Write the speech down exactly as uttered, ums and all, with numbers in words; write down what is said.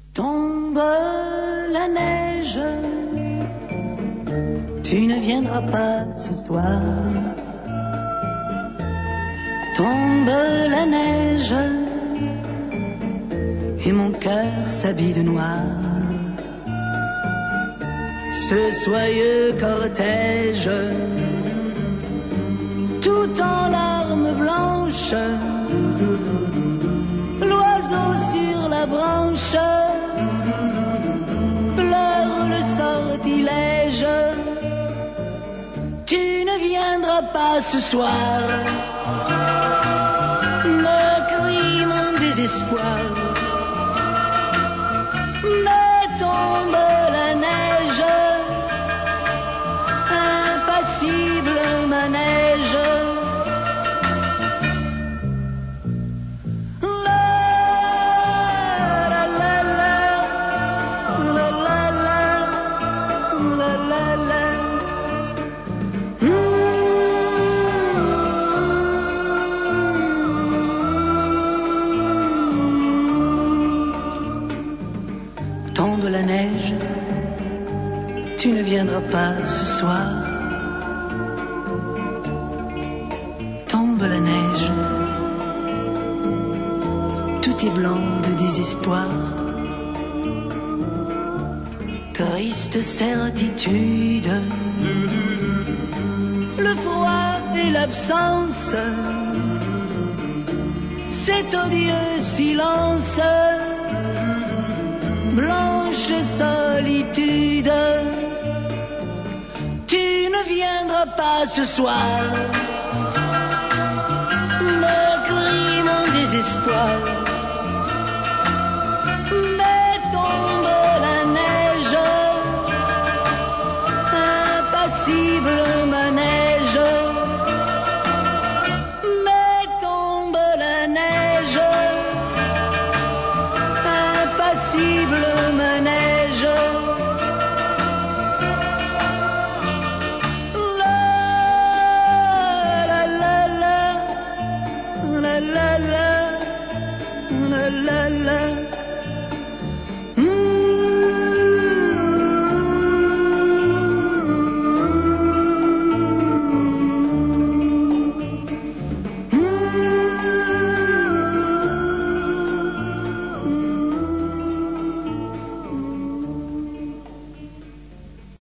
Tombe la neige, tu ne viendras pas ce soir. Tombe la neige, et mon cœur s'habille de noir. Ce soyeux cortège, tout en larmes blanches, l'oiseau sur la branche pleure le sortilège. Tu ne viendras pas ce soir, me crie mon désespoir. Mais tombe la neige, impassible manège. Tombe la neige, tu ne viendras pas ce soir. Tombe la neige, tout est blanc de désespoir. Triste certitude, le froid et l'absence, cet odieux silence. Blanche solitude, tu ne viendras pas ce soir, me crie mon désespoir. Mais tombe la neige, impassible manège. Mais tombe la neige, impassible manège. La la la la la la la la la.